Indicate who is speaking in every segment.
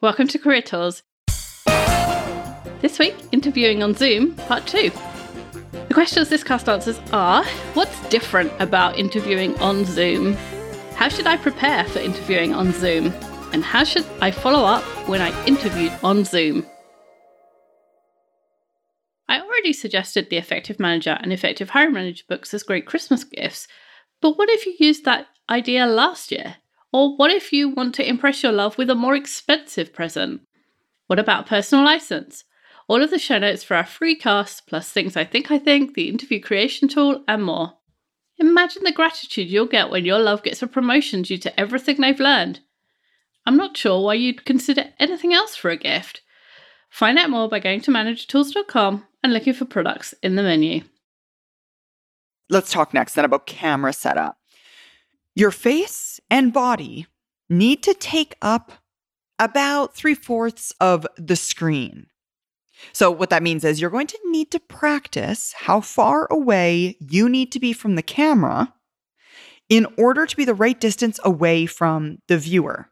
Speaker 1: Welcome to Career Tools. This week, interviewing on Zoom, part 2. The questions this cast answers are, what's different about interviewing on Zoom? How should I prepare for interviewing on Zoom? And how should I follow up when I interviewed on Zoom? I already suggested the Effective Manager and Effective Hiring Manager books as great Christmas gifts, but what if you used that idea last year? Or what if you want to impress your love with a more expensive present? What about personal license? All of the show notes for our free cast, plus things I think, the interview creation tool, and more. Imagine the gratitude you'll get when your love gets a promotion due to everything they've learned. I'm not sure why you'd consider anything else for a gift. Find out more by going to managertools.com and looking for products in the menu.
Speaker 2: Let's talk next then about camera setup. Your face and body need to take up about 3/4 of the screen. So what that means is you're going to need to practice how far away you need to be from the camera in order to be the right distance away from the viewer.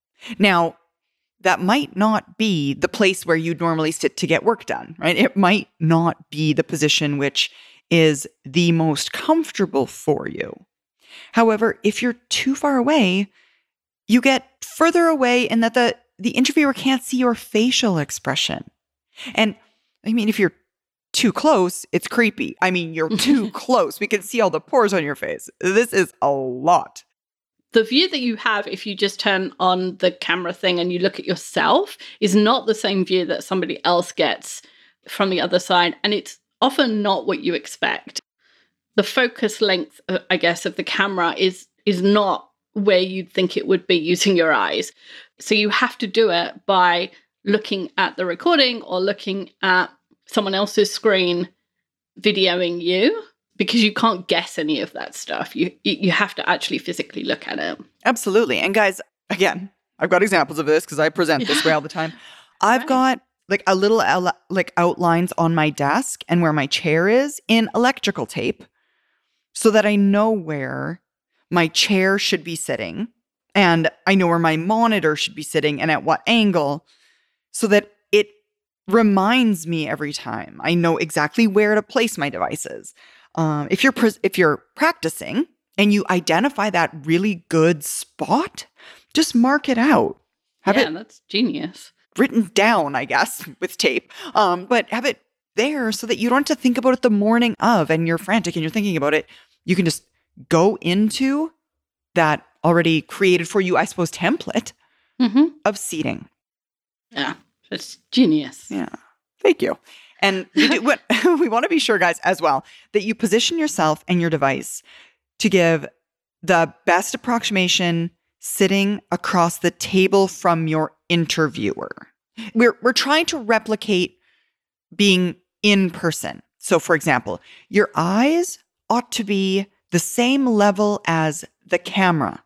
Speaker 2: Now, that might not be the place where you'd normally sit to get work done, right? It might not be the position which is the most comfortable for you. However, if you're too far away, you get further away in that the interviewer can't see your facial expression. And I mean, if you're too close, it's creepy. I mean, you're too close. We can see all the pores on your face. This is a lot.
Speaker 1: The view that you have if you just turn on the camera thing and you look at yourself is not the same view that somebody else gets from the other side. And it's often not what you expect. The focus length, I guess, of the camera is not where you'd think it would be using your eyes. So you have to do it by looking at the recording or looking at someone else's screen videoing you, because you can't guess any of that stuff. You have to actually physically look at it.
Speaker 2: Absolutely. And guys, again, I've got examples of this because I present this way all the time. I've got like a little like outlines on my desk and where my chair is in electrical tape so that I know where my chair should be sitting and I know where my monitor should be sitting and at what angle, so that it reminds me every time. I know exactly where to place my devices. If you're practicing and you identify that really good spot, just mark it out.
Speaker 1: That's genius.
Speaker 2: Written down, I guess, with tape. But have it there so that you don't have to think about it the morning of and you're frantic and you're thinking about it. You can just go into that already created for you, I suppose, template of seating.
Speaker 1: Yeah, it's genius.
Speaker 2: Yeah, thank you. And we want to be sure, guys, as well, that you position yourself and your device to give the best approximation sitting across the table from your interviewer. We're trying to replicate being in person. So, for example, your eyes ought to be the same level as the camera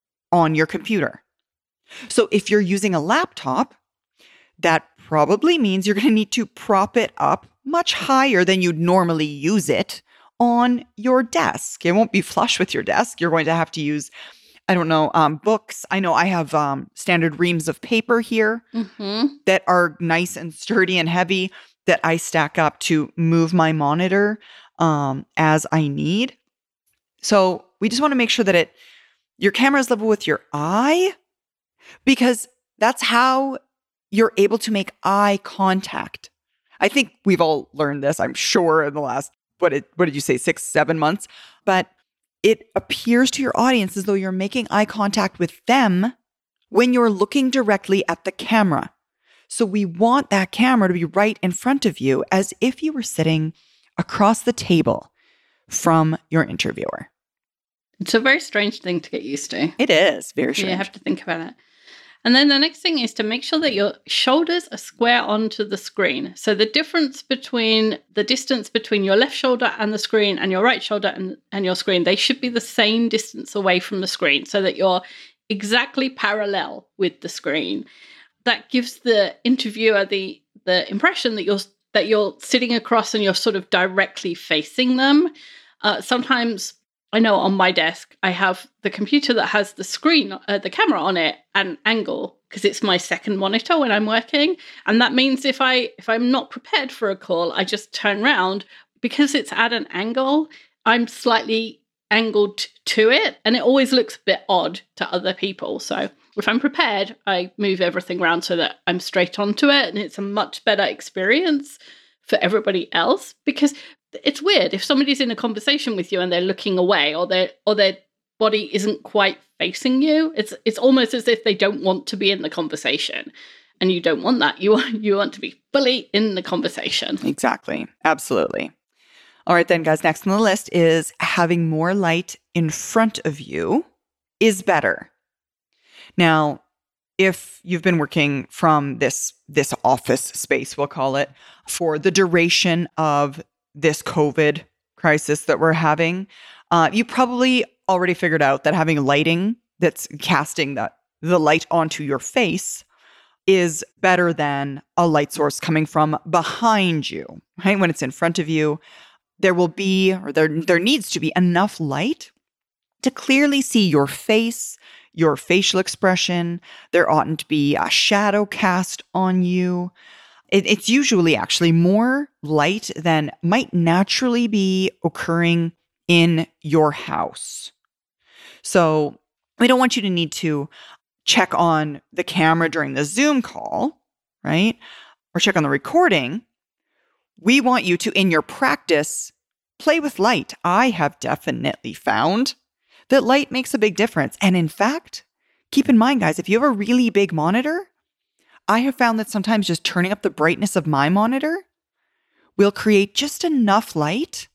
Speaker 2: on your computer. So if you're using a laptop, that probably means you're going to need to prop it up much higher than you'd normally use it on your desk. It won't be flush with your desk. You're going to have to use, books. I know I have standard reams of paper here that are nice and sturdy and heavy that I stack up to move my monitor as I need. So we just want to make sure that your camera is level with your eye, because that's how you're able to make eye contact. I think we've all learned this, I'm sure, in the last, what did you say, 6-7 months? But it appears to your audience as though you're making eye contact with them when you're looking directly at the camera. So we want that camera to be right in front of you as if you were sitting across the table from your interviewer.
Speaker 1: It's a very strange thing to get used to.
Speaker 2: It is very strange.
Speaker 1: You have to think about it. And then the next thing is to make sure that your shoulders are square onto the screen. So the distance between your left shoulder and the screen and your right shoulder and your screen, they should be the same distance away from the screen so that you're exactly parallel with the screen. That gives the interviewer the impression that you're sitting across and you're sort of directly facing them. Sometimes I know on my desk, I have the computer that has the screen, the camera on it at an angle, because it's my second monitor when I'm working. And that means if I'm not prepared for a call, I just turn around. Because it's at an angle, I'm slightly angled to it, and it always looks a bit odd to other people. So if I'm prepared, I move everything around so that I'm straight onto it, and it's a much better experience for everybody else. Because it's weird if somebody's in a conversation with you and they're looking away, or their body isn't quite facing you. It's almost as if they don't want to be in the conversation, and you don't want that. You want to be fully in the conversation.
Speaker 2: Exactly. Absolutely. All right, then, guys, next on the list is having more light in front of you is better. Now, if you've been working from this office space, we'll call it, for the duration of this COVID crisis that we're having, you probably already figured out that having lighting that's casting the light onto your face is better than a light source coming from behind you, right? When it's in front of you, there will be, or there needs to be enough light to clearly see your face, your facial expression. There oughtn't to be a shadow cast on you. It's usually actually more light than might naturally be occurring in your house. So we don't want you to need to check on the camera during the Zoom call, right? Or check on the recording. We want you to, in your practice, play with light. I have definitely found that light makes a big difference. And in fact, keep in mind, guys, if you have a really big monitor, I have found that sometimes just turning up the brightness of my monitor will create just enough light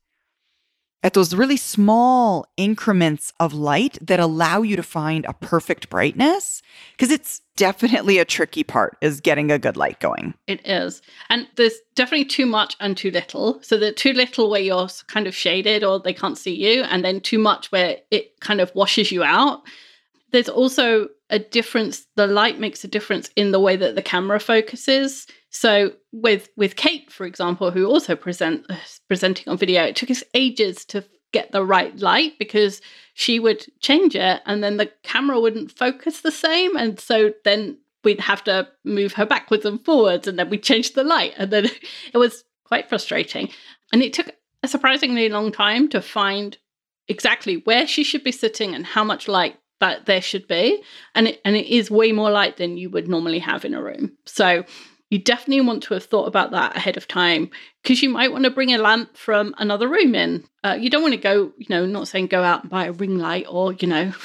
Speaker 2: at those really small increments of light that allow you to find a perfect brightness, because it's definitely a tricky part, is getting a good light going.
Speaker 1: It is. And there's definitely too much and too little. So the too little where you're kind of shaded or they can't see you, and then too much where it kind of washes you out. There's also a difference. The light makes a difference in the way that the camera focuses. So with Kate, for example, who also presenting on video, it took us ages to get the right light because she would change it and then the camera wouldn't focus the same. And so then we'd have to move her backwards and forwards, and then we'd change the light. And then it was quite frustrating. And it took a surprisingly long time to find exactly where she should be sitting and how much light that there should be. And it is way more light than you would normally have in a room. So you definitely want to have thought about that ahead of time, because you might want to bring a lamp from another room in. You don't want to go, not saying go out and buy a ring light or,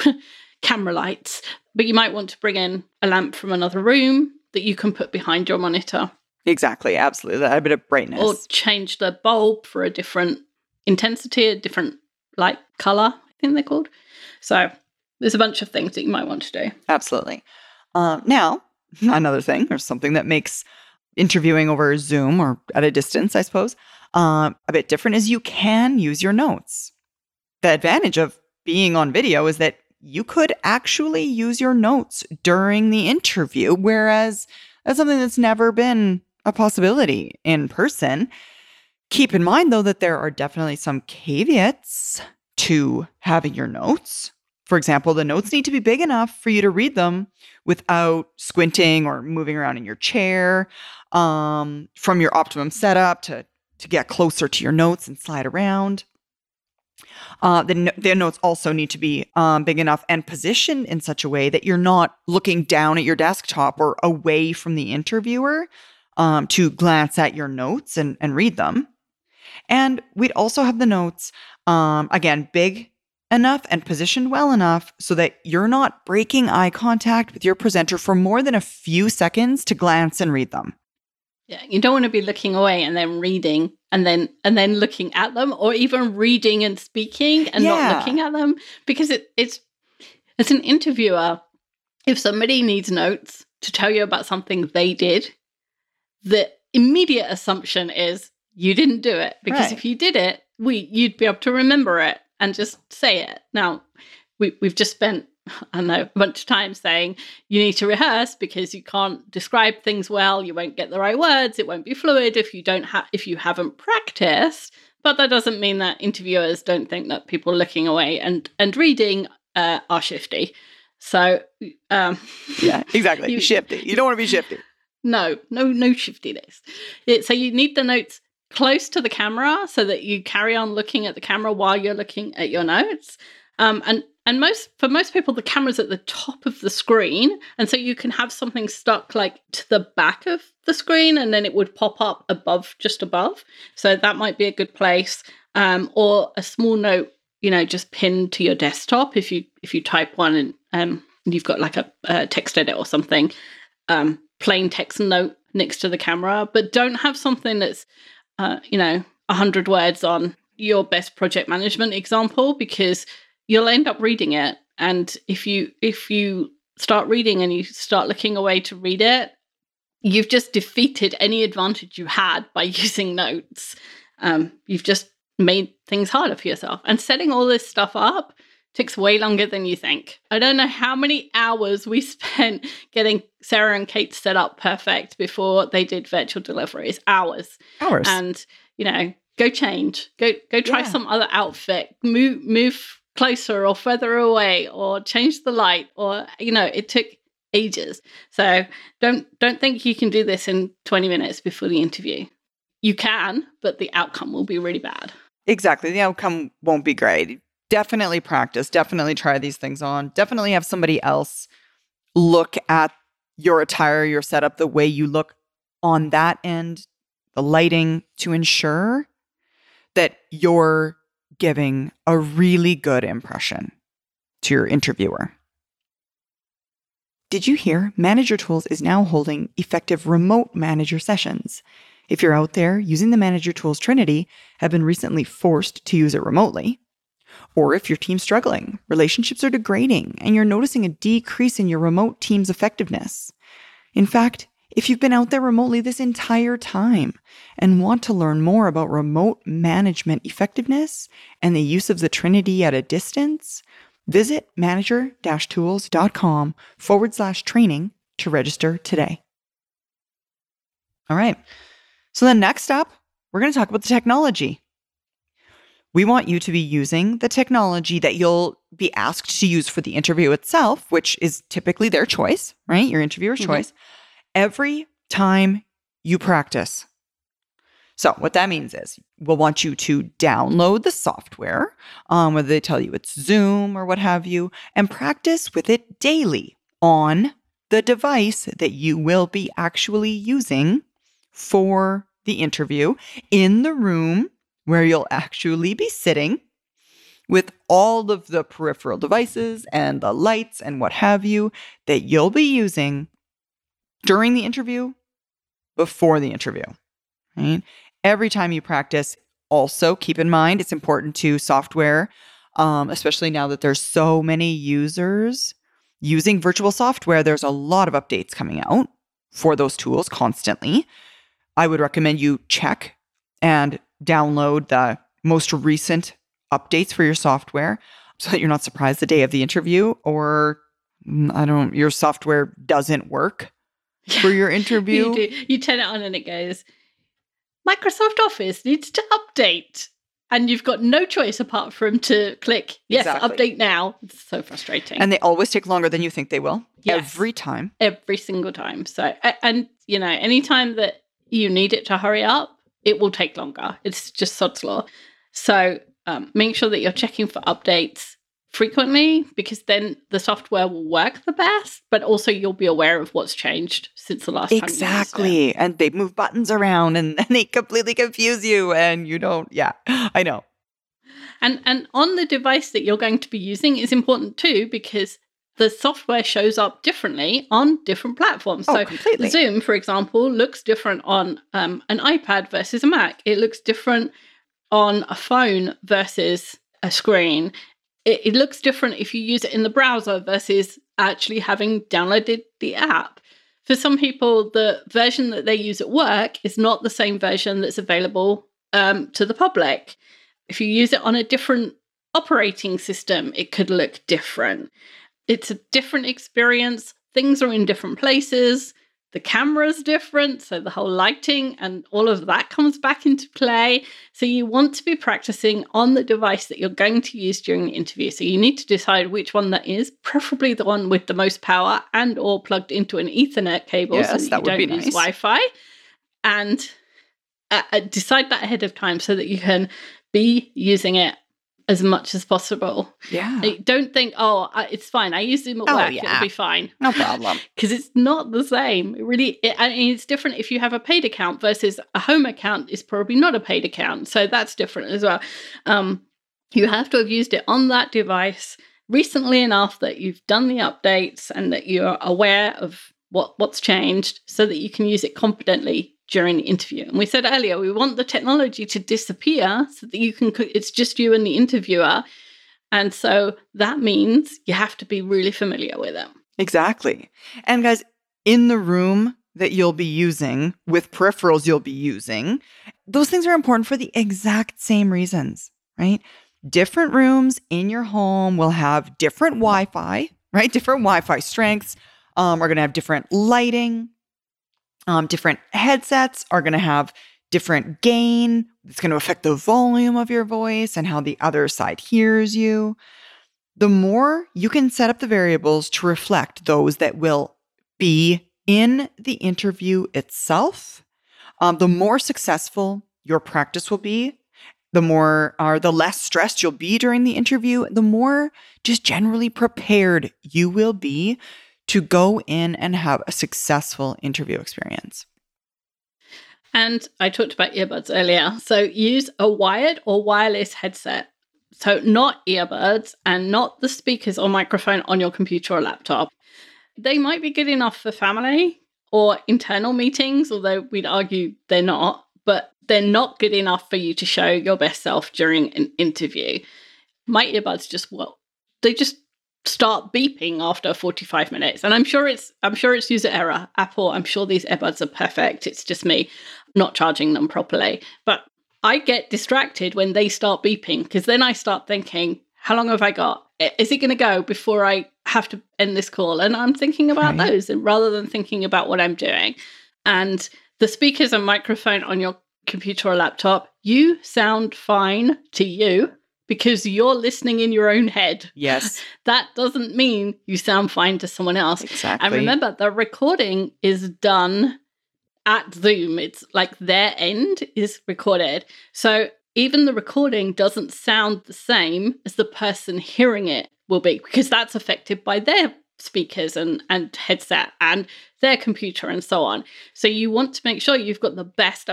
Speaker 1: camera lights, but you might want to bring in a lamp from another room that you can put behind your monitor.
Speaker 2: Exactly. Absolutely. That a bit of brightness.
Speaker 1: Or change the bulb for a different intensity, a different light color, I think they're called. So there's a bunch of things that you might want to do.
Speaker 2: Absolutely. Now, another thing, or something that makes interviewing over Zoom or at a distance, I suppose, a bit different is you can use your notes. The advantage of being on video is that you could actually use your notes during the interview, whereas that's something that's never been a possibility in person. Keep in mind, though, that there are definitely some caveats to having your notes. For example, the notes need to be big enough for you to read them without squinting or moving around in your chair, from your optimum setup to get closer to your notes and slide around. The notes also need to be big enough and positioned in such a way that you're not looking down at your desktop or away from the interviewer to glance at your notes and read them. And we'd also have the notes, again, big enough and positioned well enough so that you're not breaking eye contact with your presenter for more than a few seconds to glance and read them.
Speaker 1: Yeah, you don't want to be looking away and then reading and then looking at them, or even reading and speaking and not looking at them, because it's as an interviewer, if somebody needs notes to tell you about something they did, the immediate assumption is you didn't do it, because if you did it, you'd be able to remember it and just say it. Now, we've just spent, I don't know, a bunch of time saying you need to rehearse because you can't describe things well, you won't get the right words, it won't be fluid if you haven't practiced. But that doesn't mean that interviewers don't think that people looking away and reading are shifty. So
Speaker 2: yeah, exactly. Shifty. You don't want to be shifty.
Speaker 1: No shiftiness. So you need the notes close to the camera so that you carry on looking at the camera while you're looking at your notes. And for most people, the camera's at the top of the screen, and so you can have something stuck like to the back of the screen, and then it would pop up just above. So that might be a good place, or a small note, just pinned to your desktop if you type one and you've got like a text edit or something. Plain text note next to the camera, but don't have something that's 100 words on your best project management example, because you'll end up reading it. And if you start reading and you start looking away to read it, you've just defeated any advantage you had by using notes. You've just made things harder for yourself. And setting all this stuff up takes way longer than you think. I don't know how many hours we spent getting Sarah and Kate set up perfect before they did virtual deliveries. Hours. And, go change. Go try some other outfit. Move closer or further away, or change the light, or, it took ages. So don't think you can do this in 20 minutes before the interview. You can, but the outcome will be really bad.
Speaker 2: Exactly. The outcome won't be great. Definitely practice. Definitely try these things on. Definitely have somebody else look at your attire, your setup, the way you look on that end, the lighting, to ensure that you're giving a really good impression to your interviewer. Did you hear Manager Tools is now holding effective remote manager sessions? If you're out there using the Manager Tools Trinity, have been recently forced to use it remotely, or if your team's struggling, relationships are degrading, and you're noticing a decrease in your remote team's effectiveness. In fact, if you've been out there remotely this entire time and want to learn more about remote management effectiveness and the use of the Trinity at a distance, visit manager-tools.com/training to register today. All right. So then next up, we're going to talk about the technology. We want you to be using the technology that you'll be asked to use for the interview itself, which is typically their choice, right? Your interviewer's choice, every time you practice. So what that means is we'll want you to download the software, whether they tell you it's Zoom or what have you, and practice with it daily on the device that you will be actually using for the interview in the room where you'll actually be sitting with all of the peripheral devices and the lights and what have you that you'll be using during the interview, before the interview, right? Every time you practice, also keep in mind, it's important to software, especially now that there's so many users using virtual software, there's a lot of updates coming out for those tools constantly. I would recommend you check and download the most recent updates for your software so that you're not surprised the day of the interview, or your software doesn't work for your interview.
Speaker 1: You turn it on and it goes, Microsoft Office needs to update. And you've got no choice apart from to click, yes, exactly. Update now. It's so frustrating.
Speaker 2: And they always take longer than you think they will. Yes. Every time.
Speaker 1: Every single time. So, and anytime that you need it to hurry up, it will take longer. It's just sod's law. So make sure that you're checking for updates frequently, because then the software will work the best, but also you'll be aware of what's changed since the last time.
Speaker 2: Exactly. And they move buttons around and they completely confuse you and you don't. Yeah, I know.
Speaker 1: And on the device that you're going to be using is important too, because the software shows up differently on different platforms.
Speaker 2: Oh,
Speaker 1: so
Speaker 2: completely.
Speaker 1: Zoom, for example, looks different on an iPad versus a Mac. It looks different on a phone versus a screen. It looks different if you use it in the browser versus actually having downloaded the app. For some people, the version that they use at work is not the same version that's available to the public. If you use it on a different operating system, it could look different. It's a different experience. Things are in different places. The camera's different, so the whole lighting and all of that comes back into play. So you want to be practicing on the device that you're going to use during the interview. So you need to decide which one that is, preferably the one with the most power and or plugged into an Ethernet cable, so that you don't use Wi-Fi. And decide that ahead of time so that you can be using it as much as possible.
Speaker 2: Yeah.
Speaker 1: Don't think, it's fine. I use Zoom at work. Yeah. It'll be fine.
Speaker 2: No problem.
Speaker 1: Because it's not the same. It's different if you have a paid account versus a home account is probably not a paid account. So that's different as well. You have to have used it on that device recently enough that you've done the updates and that you're aware of what's changed so that you can use it confidently during the interview. And we said earlier, we want the technology to disappear so that it's just you and the interviewer. And so that means you have to be really familiar with it.
Speaker 2: Exactly. And guys, in the room that you'll be using, with peripherals you'll be using, those things are important for the exact same reasons, right? Different rooms in your home will have different Wi-Fi, right? Different Wi-Fi strengths, are going to have different lighting. Different headsets are going to have different gain. It's going to affect the volume of your voice and how the other side hears you. The more you can set up the variables to reflect those that will be in the interview itself, the more successful your practice will be, the less stressed you'll be during the interview, the more just generally prepared you will be to go in and have a successful interview experience.
Speaker 1: And I talked about earbuds earlier. So use a wired or wireless headset. So not earbuds and not the speakers or microphone on your computer or laptop. They might be good enough for family or internal meetings, although we'd argue they're not, but they're not good enough for you to show your best self during an interview. My earbuds they just start beeping after 45 minutes. And I'm sure it's user error. Apple, I'm sure these earbuds are perfect. It's just me not charging them properly. But I get distracted when they start beeping because then I start thinking, how long have I got? Is it going to go before I have to end this call? And I'm thinking about those and rather than thinking about what I'm doing. And the speakers and microphone on your computer or laptop, you sound fine to you because you're listening in your own head.
Speaker 2: Yes.
Speaker 1: That doesn't mean you sound fine to someone else.
Speaker 2: Exactly.
Speaker 1: And remember, the recording is done at Zoom. It's like their end is recorded. So even the recording doesn't sound the same as the person hearing it will be because that's affected by their speakers and headset and their computer and so on. So you want to make sure you've got the best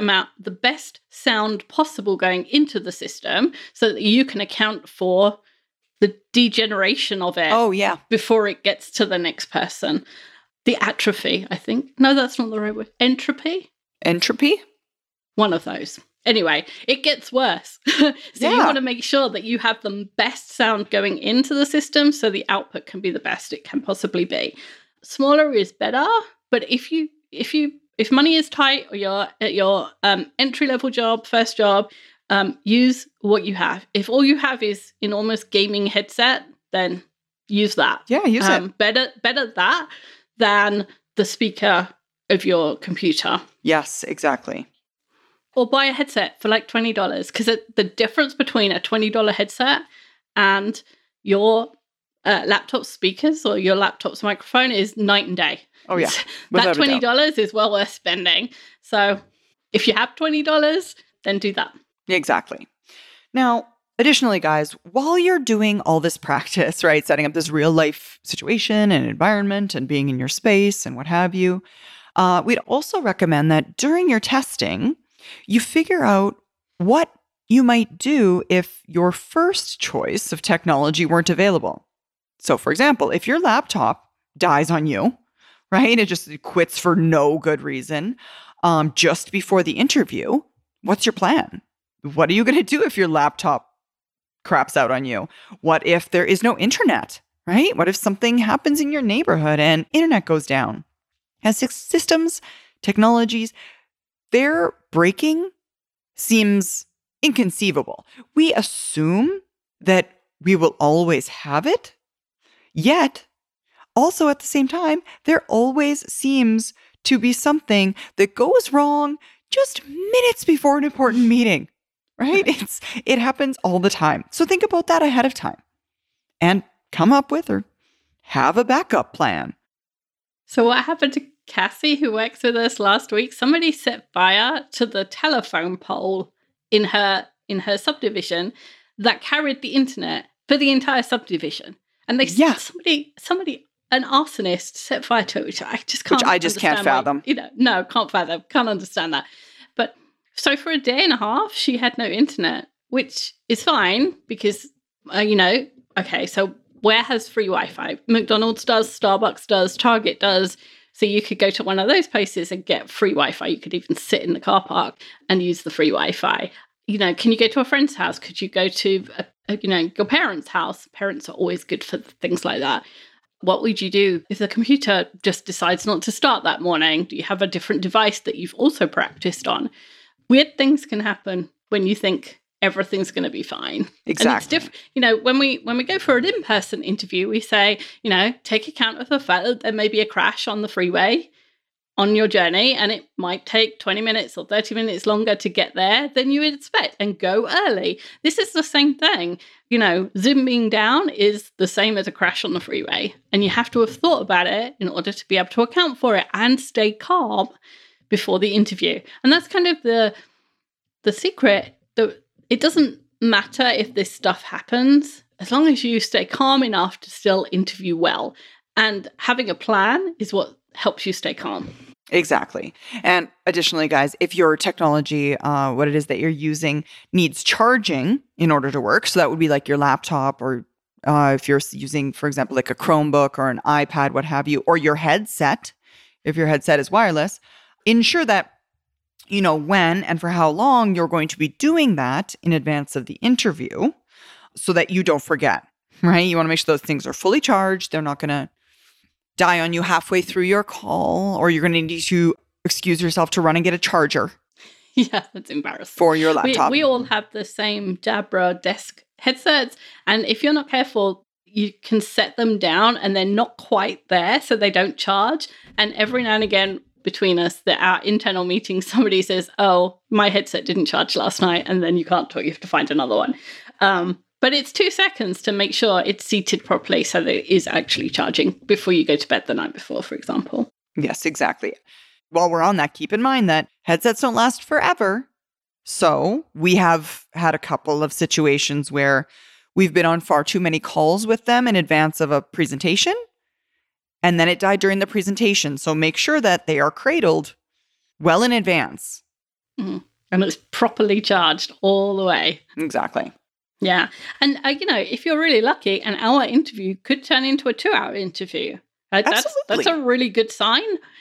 Speaker 1: sound possible going into the system so that you can account for the degeneration of it.
Speaker 2: Oh, yeah.
Speaker 1: Before it gets to the next person. The atrophy, I think. No, that's not the right word. Entropy?
Speaker 2: Entropy?
Speaker 1: One of those. Anyway, it gets worse. You want to make sure that you have the best sound going into the system so the output can be the best it can possibly be. Smaller is better, but if money is tight or you're at your entry-level job, first job, use what you have. If all you have is enormous gaming headset, then use that.
Speaker 2: Yeah, use it.
Speaker 1: Better that than the speaker of your computer.
Speaker 2: Yes, exactly.
Speaker 1: Or buy a headset for like $20 because the difference between a $20 headset and your laptop speakers or your laptop's microphone is night and day.
Speaker 2: Oh, yeah.
Speaker 1: That $20 is well worth spending. So if you have $20, then do that.
Speaker 2: Exactly. Now, additionally, guys, while you're doing all this practice, right, setting up this real life situation and environment and being in your space and what have you, we'd also recommend that during your testing, you figure out what you might do if your first choice of technology weren't available. So, for example, if your laptop dies on you, right, it just quits for no good reason, just before the interview, what's your plan? What are you going to do if your laptop craps out on you? What if there is no internet, right? What if something happens in your neighborhood and internet goes down? As systems, technologies, their breaking seems inconceivable. We assume that we will always have it, yet also at the same time, there always seems to be something that goes wrong just minutes before an important meeting, right? It happens all the time. So think about that ahead of time and come up with or have a backup plan.
Speaker 1: So what happened to Cassie, who works with us last week? Somebody set fire to the telephone pole in her subdivision that carried the internet for the entire subdivision. And they somebody an arsonist set fire to it, which I just can't.
Speaker 2: Which I just can't fathom.
Speaker 1: No, can't fathom. Can't understand that. But so for a day and a half, she had no internet, which is fine because okay, so where has free Wi-Fi? McDonald's does, Starbucks does, Target does. So you could go to one of those places and get free Wi-Fi. You could even sit in the car park and use the free Wi-Fi. Can you go to a friend's house? Could you go to your parents' house? Parents are always good for things like that. What would you do if the computer just decides not to start that morning? Do you have a different device that you've also practiced on? Weird things can happen when you think everything's going to be fine.
Speaker 2: Exactly.
Speaker 1: And it's different. When we go for an in-person interview, we say, take account of the fact that there may be a crash on the freeway on your journey, and it might take 20 minutes or 30 minutes longer to get there than you would expect, and go early. This is the same thing. Zooming down is the same as a crash on the freeway, and you have to have thought about it in order to be able to account for it and stay calm before the interview. And that's kind of the secret. It doesn't matter if this stuff happens, as long as you stay calm enough to still interview well. And having a plan is what helps you stay calm.
Speaker 2: Exactly. And additionally, guys, if your technology, what it is that you're using, needs charging in order to work, so that would be like your laptop, or if you're using, for example, like a Chromebook or an iPad, what have you, or your headset, if your headset is wireless, ensure that when and for how long you're going to be doing that in advance of the interview so that you don't forget, right? You want to make sure those things are fully charged. They're not going to die on you halfway through your call, or you're going to need to excuse yourself to run and get a charger.
Speaker 1: Yeah, that's embarrassing.
Speaker 2: For your laptop.
Speaker 1: We all have the same Jabra desk headsets, and if you're not careful, you can set them down and they're not quite there, so they don't charge. And every now and again, between us, our internal meetings, somebody says, oh, my headset didn't charge last night, and then you can't talk, you have to find another one. But it's 2 seconds to make sure it's seated properly so that it is actually charging before you go to bed the night before, for example.
Speaker 2: Yes, exactly. While we're on that, keep in mind that headsets don't last forever. So we have had a couple of situations where we've been on far too many calls with them in advance of a presentation, and then it died during the presentation. So make sure that they are cradled well in advance.
Speaker 1: Mm-hmm. And it's properly charged all the way.
Speaker 2: Exactly.
Speaker 1: Yeah. And, if you're really lucky, an hour interview could turn into a 2-hour interview.
Speaker 2: Absolutely.
Speaker 1: That's a really good sign.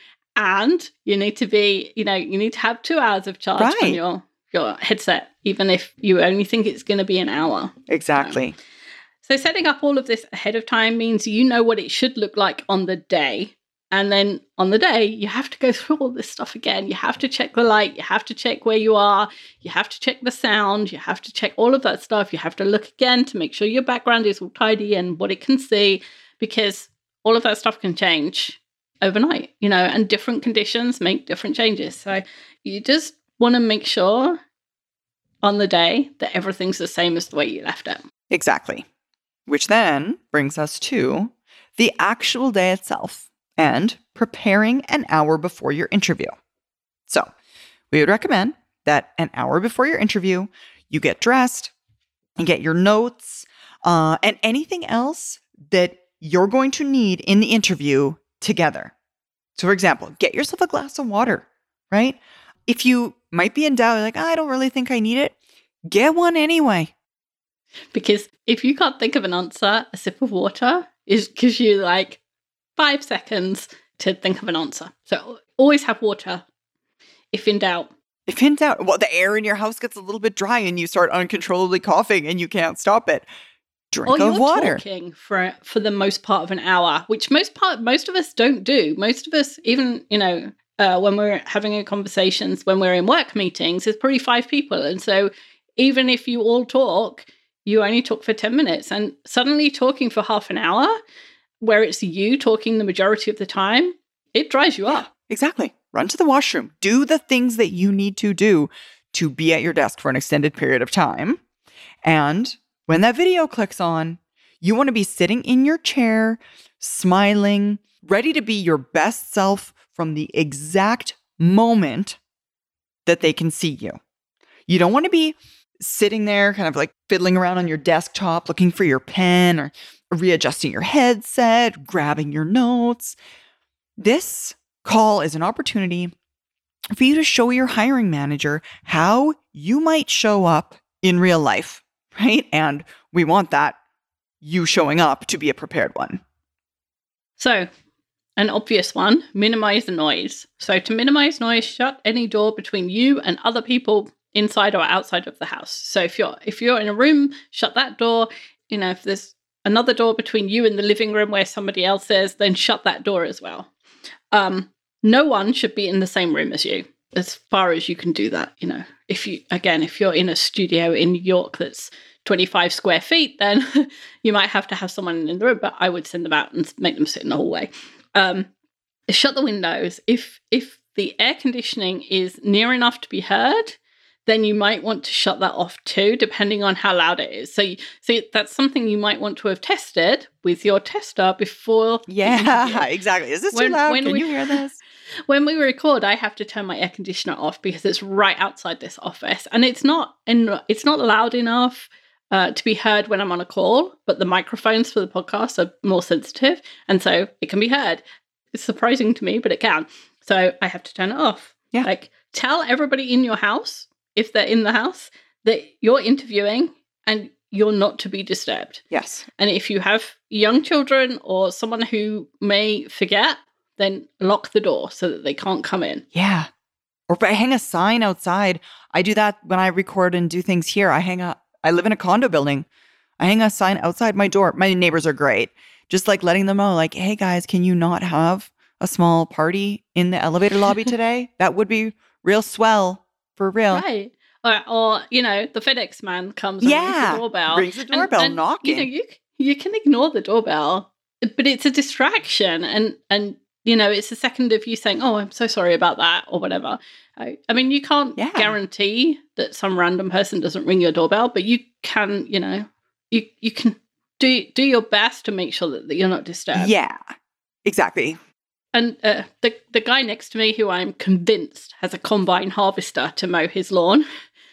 Speaker 1: And you need to be, you need to have 2 hours of charge on your headset, even if you only think it's going to be an hour.
Speaker 2: Exactly.
Speaker 1: So setting up all of this ahead of time means you know what it should look like on the day. And then on the day, you have to go through all this stuff again. You have to check the light. You have to check where you are. You have to check the sound. You have to check all of that stuff. You have to look again to make sure your background is all tidy and what it can see, because all of that stuff can change overnight, and different conditions make different changes. So you just want to make sure on the day that everything's the same as the way you left it.
Speaker 2: Exactly. Which then brings us to the actual day itself and preparing an hour before your interview. So we would recommend that an hour before your interview, you get dressed and get your notes and anything else that you're going to need in the interview together. So for example, get yourself a glass of water, right? If you might be in doubt, like, I don't really think I need it, get one anyway.
Speaker 1: Because if you can't think of an answer, a sip of water gives you 5 seconds to think of an answer. So always have water if in doubt.
Speaker 2: If in doubt, well, the air in your house gets a little bit dry and you start uncontrollably coughing and you can't stop it. Drink of water.
Speaker 1: Talking for the most part of an hour, which most of us don't do. Most of us, even, when we're having conversations, when we're in work meetings, it's probably 5 people. And so even if you all talk, you only talk for 10 minutes, and suddenly talking for half an hour, where it's you talking the majority of the time, it dries you up.
Speaker 2: Exactly. Run to the washroom. Do the things that you need to do to be at your desk for an extended period of time. And when that video clicks on, you want to be sitting in your chair, smiling, ready to be your best self from the exact moment that they can see you. You don't want to be sitting there kind of like fiddling around on your desktop, looking for your pen or readjusting your headset, grabbing your notes. This call is an opportunity for you to show your hiring manager how you might show up in real life, right? And we want that you showing up to be a prepared one.
Speaker 1: So, an obvious one, minimize the noise. So to minimize noise, shut any door between you and other people inside or outside of the house. So if you're in a room, shut that door. If there's another door between you and the living room where somebody else is, then shut that door as well. No one should be in the same room as you, as far as you can do that. If you're in a studio in New York that's 25 square feet, then you might have to have someone in the room, but I would send them out and make them sit in the hallway. Shut the windows. If the air conditioning is near enough to be heard, then you might want to shut that off too, depending on how loud it is. So that's something you might want to have tested with your tester before.
Speaker 2: Yeah, exactly. Is this too loud? Can you hear this?
Speaker 1: When we record, I have to turn my air conditioner off because it's right outside this office, and it's not loud enough to be heard when I'm on a call, but the microphones for the podcast are more sensitive, and so it can be heard. It's surprising to me, but it can. So I have to turn it off.
Speaker 2: Yeah.
Speaker 1: Like, tell everybody in your house, if they're in the house, that you're interviewing and you're not to be disturbed.
Speaker 2: Yes.
Speaker 1: And if you have young children or someone who may forget, then lock the door so that they can't come in.
Speaker 2: Yeah. Or hang a sign outside. I do that when I record and do things here. I live in a condo building. I hang a sign outside my door. My neighbors are great. Just like letting them know, like, hey guys, can you not have a small party in the elevator lobby today? That would be real swell, for real.
Speaker 1: Right. Or the FedEx man comes and rings the doorbell.
Speaker 2: Rings the doorbell, knocking.
Speaker 1: You can ignore the doorbell, but it's a distraction. And it's a second of you saying, oh, I'm so sorry about that, or whatever. I mean, you can't guarantee that some random person doesn't ring your doorbell, but you can, you can do your best to make sure that you're not disturbed.
Speaker 2: Yeah, exactly.
Speaker 1: And the guy next to me, who I'm convinced has a combine harvester to mow his lawn,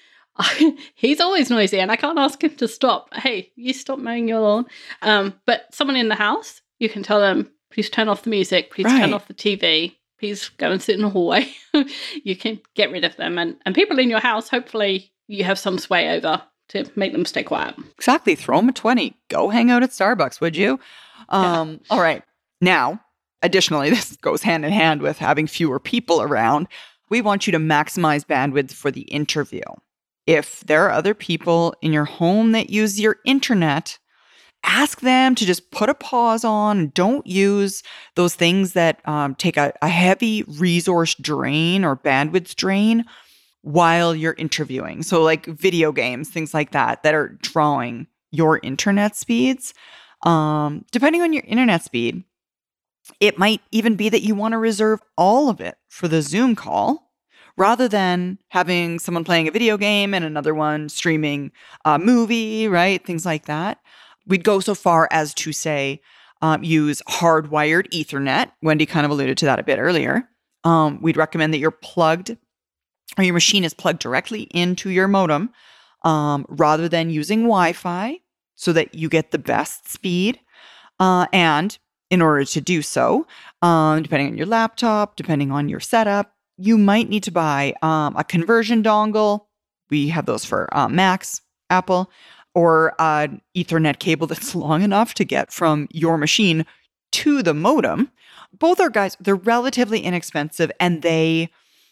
Speaker 1: he's always noisy, and I can't ask him to stop. Hey, you stop mowing your lawn. But someone in the house, you can tell them, please turn off the music, please turn off the TV, please go and sit in the hallway. You can get rid of them. And people in your house, hopefully you have some sway over to make them stay quiet.
Speaker 2: Exactly. Throw them a 20. Go hang out at Starbucks, would you? All right. Now, additionally, this goes hand in hand with having fewer people around. We want you to maximize bandwidth for the interview. If there are other people in your home that use your internet, ask them to just put a pause on. Don't use those things that take a heavy resource drain or bandwidth drain while you're interviewing. So like video games, things like that are drawing your internet speeds. Depending on your internet speed, it might even be that you want to reserve all of it for the Zoom call rather than having someone playing a video game and another one streaming a movie, right? Things like that. We'd go so far as to say, use hardwired Ethernet. Wendy kind of alluded to that a bit earlier. We'd recommend that you're plugged or your machine is plugged directly into your modem rather than using Wi-Fi so that you get the best speed. And in order to do so, depending on your laptop, depending on your setup, you might need to buy a conversion dongle. We have those for Macs, Apple, or an Ethernet cable that's long enough to get from your machine to the modem. Both are, guys, they're relatively inexpensive, and they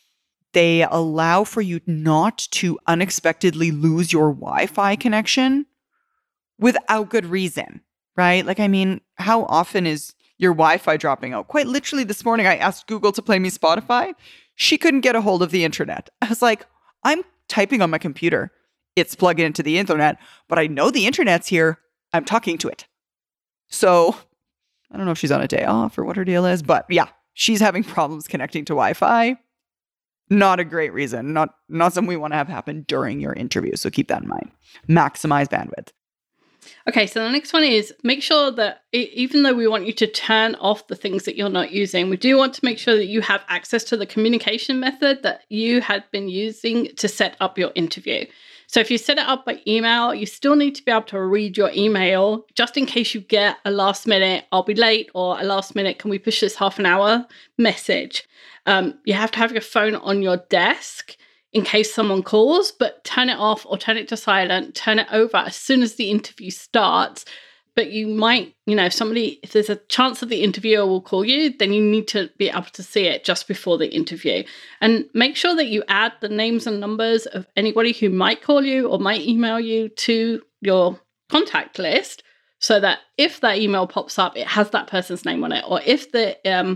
Speaker 2: allow for you not to unexpectedly lose your Wi-Fi connection without good reason, right? Like, I mean, how often is your Wi-Fi dropping out? Quite literally this morning, I asked Google to play me Spotify. She couldn't get a hold of the internet. I was like, I'm typing on my computer. It's plugged into the internet, but I know the internet's here. I'm talking to it. So I don't know if she's on a day off or what her deal is, but yeah, she's having problems connecting to Wi-Fi. Not a great reason. Not something we want to have happen during your interview. So keep that in mind. Maximize bandwidth.
Speaker 1: Okay, so the next one is make sure that even though we want you to turn off the things that you're not using, we do want to make sure that you have access to the communication method that you had been using to set up your interview. So if you set it up by email, you still need to be able to read your email just in case you get a last minute, I'll be late, or a last minute, can we push this half an hour message. You have to have your phone on your desk in case someone calls, but turn it off or turn it to silent, turn it over as soon as the interview starts. But you might, if there's a chance that the interviewer will call you, then you need to be able to see it just before the interview. And make sure that you add the names and numbers of anybody who might call you or might email you to your contact list, so that if that email pops up, it has that person's name on it. Or if the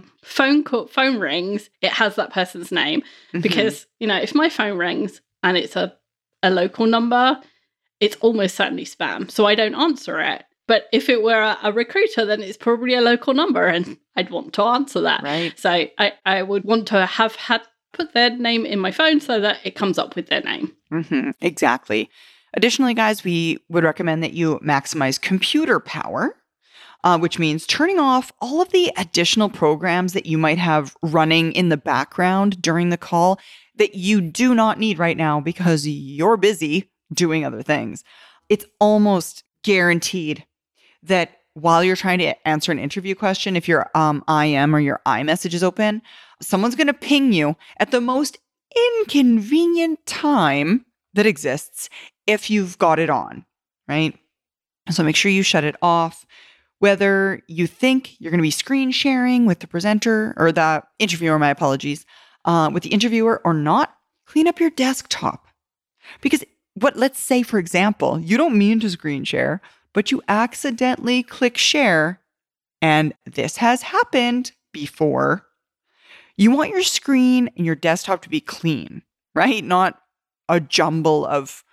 Speaker 1: phone rings, it has that person's name. Mm-hmm. Because, if my phone rings and it's a local number, it's almost certainly spam. So I don't answer it. But if it were a recruiter, then it's probably a local number and I'd want to answer that.
Speaker 2: Right.
Speaker 1: So I would want to have put their name in my phone so that it comes up with their name.
Speaker 2: Mm-hmm. Exactly. Additionally, guys, we would recommend that you maximize computer power, which means turning off all of the additional programs that you might have running in the background during the call that you do not need right now because you're busy doing other things. It's almost guaranteed that while you're trying to answer an interview question, if your IM or your iMessage is open, someone's going to ping you at the most inconvenient time that exists if you've got it on, right? So make sure you shut it off. Whether you think you're going to be screen sharing with the presenter or the interviewer, my apologies, with the interviewer or not, clean up your desktop. Because let's say, for example, you don't mean to screen share, but you accidentally click share, and this has happened before. You want your screen and your desktop to be clean, right? Not a jumble of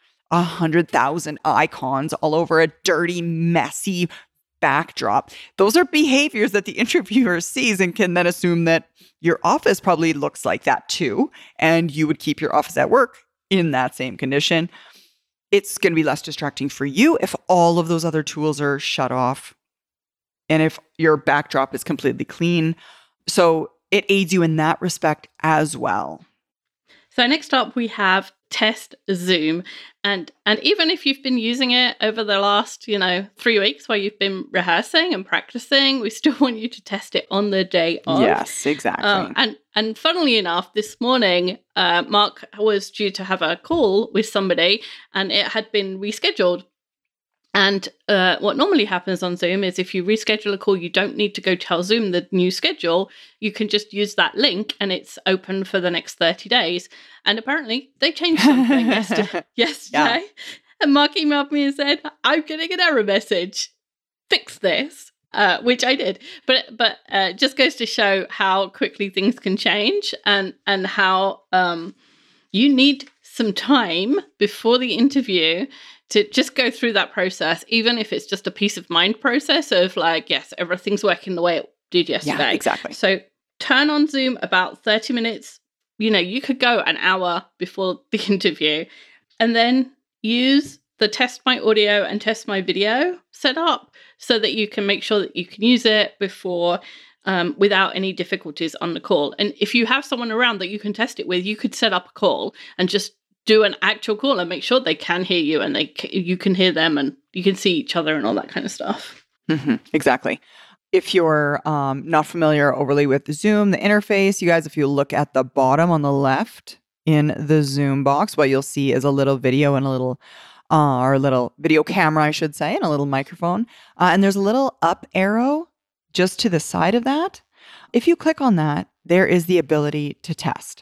Speaker 2: 100,000 icons all over a dirty, messy backdrop. Those are behaviors that the interviewer sees and can then assume that your office probably looks like that too, and you would keep your office at work in that same condition. It's going to be less distracting for you if all of those other tools are shut off and if your backdrop is completely clean. So it aids you in that respect as well.
Speaker 1: So next up, we have test Zoom. And even if you've been using it over the last, 3 weeks while you've been rehearsing and practicing, we still want you to test it on the day of.
Speaker 2: Yes, exactly.
Speaker 1: And funnily enough, this morning, Mark was due to have a call with somebody and it had been rescheduled. And what normally happens on Zoom is if you reschedule a call, you don't need to go tell Zoom the new schedule. You can just use that link and it's open for the next 30 days. And apparently they changed something yesterday. Yeah. And Mark emailed me and said, I'm getting an error message. Fix this, which I did. But just goes to show how quickly things can change and how you need some time before the interview to just go through that process, even if it's just a peace of mind process of like, yes, everything's working the way it did yesterday.
Speaker 2: Yeah, exactly.
Speaker 1: So turn on Zoom about 30 minutes. You could go an hour before the interview and then use the test my audio and test my video setup so that you can make sure that you can use it before without any difficulties on the call. And if you have someone around that you can test it with, you could set up a call and just do an actual call and make sure they can hear you and you can hear them and you can see each other and all that kind of stuff.
Speaker 2: Mm-hmm, exactly. If you're not familiar overly with Zoom, the interface, you guys, if you look at the bottom on the left in the Zoom box, what you'll see is a little video and a little video camera, I should say, and a little microphone. And there's a little up arrow just to the side of that. If you click on that, there is the ability to test.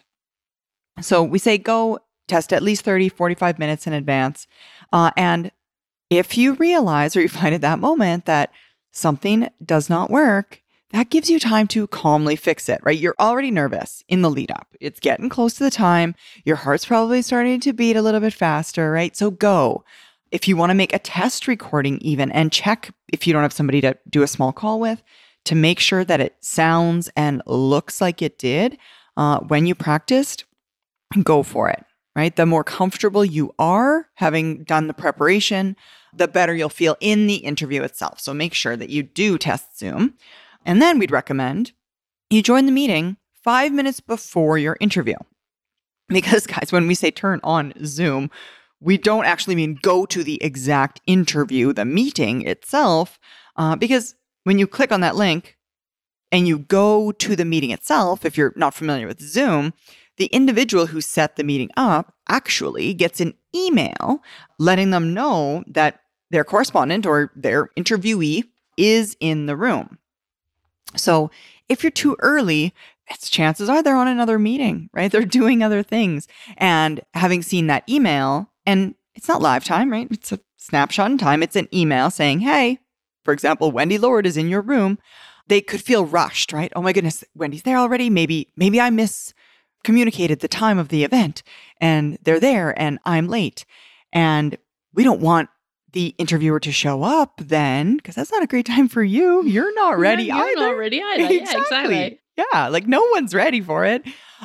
Speaker 2: So we say go test at least 30, 45 minutes in advance. And if you realize or you find at that moment that something does not work, that gives you time to calmly fix it, right? You're already nervous in the lead up. It's getting close to the time. Your heart's probably starting to beat a little bit faster, right? So go. If you want to make a test recording even and check if you don't have somebody to do a small call with, to make sure that it sounds and looks like it did when you practiced, go for it, right? The more comfortable you are having done the preparation, the better you'll feel in the interview itself. So make sure that you do test Zoom. And then we'd recommend you join the meeting 5 minutes before your interview. Because guys, when we say turn on Zoom, we don't actually mean go to the exact interview, the meeting itself, because when you click on that link and you go to the meeting itself, if you're not familiar with Zoom, the individual who set the meeting up actually gets an email letting them know that their correspondent or their interviewee is in the room. So if you're too early, chances are they're on another meeting, right? They're doing other things. And having seen that email, and it's not live time, right? It's a snapshot in time. It's an email saying, hey, for example, Wendy Lord is in your room. They could feel rushed, right? Oh my goodness, Wendy's there already. Maybe I miscommunicated the time of the event and they're there and I'm late. And we don't want the interviewer to show up then, because that's not a great time for you. You're not ready either.
Speaker 1: You're not ready either. Yeah, exactly.
Speaker 2: Yeah, like no one's ready for it.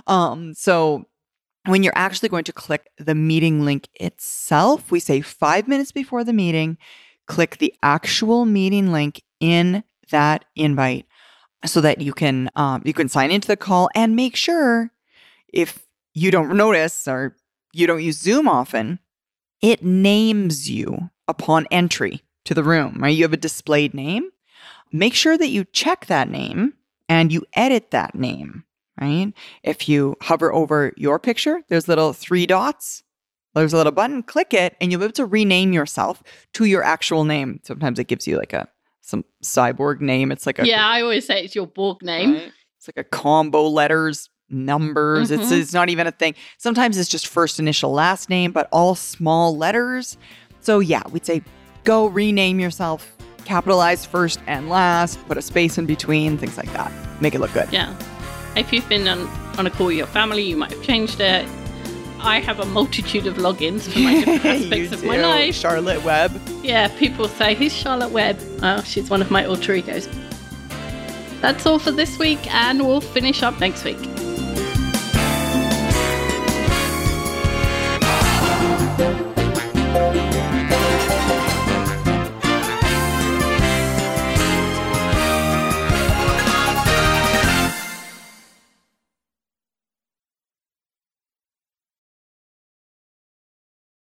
Speaker 2: So when you're actually going to click the meeting link itself, we say 5 minutes before the meeting, click the actual meeting link in that invite so that you can sign into the call, and make sure, if you don't notice or you don't use Zoom often, it names you upon entry to the room, right? You have a displayed name. Make sure that you check that name and you edit that name, right? If you hover over your picture, there's little 3 dots. There's a little button, click it, and you'll be able to rename yourself to your actual name. Sometimes it gives you like some cyborg name. It's like
Speaker 1: I always say it's your Borg name.
Speaker 2: Right? It's like a combo letters, numbers.
Speaker 1: Mm-hmm.
Speaker 2: It's not even a thing. Sometimes it's just first initial, last name, but all small letters. So yeah, we'd say go rename yourself, capitalize first and last, put a space in between, things like that. Make it look good.
Speaker 1: Yeah. If you've been on a call with your family, you might have changed it. I have a multitude of logins for my different aspects of my life.
Speaker 2: Charlotte Webb.
Speaker 1: Yeah, people say, who's Charlotte Webb? Oh, she's one of my alter egos. That's all for this week, and we'll finish up next week.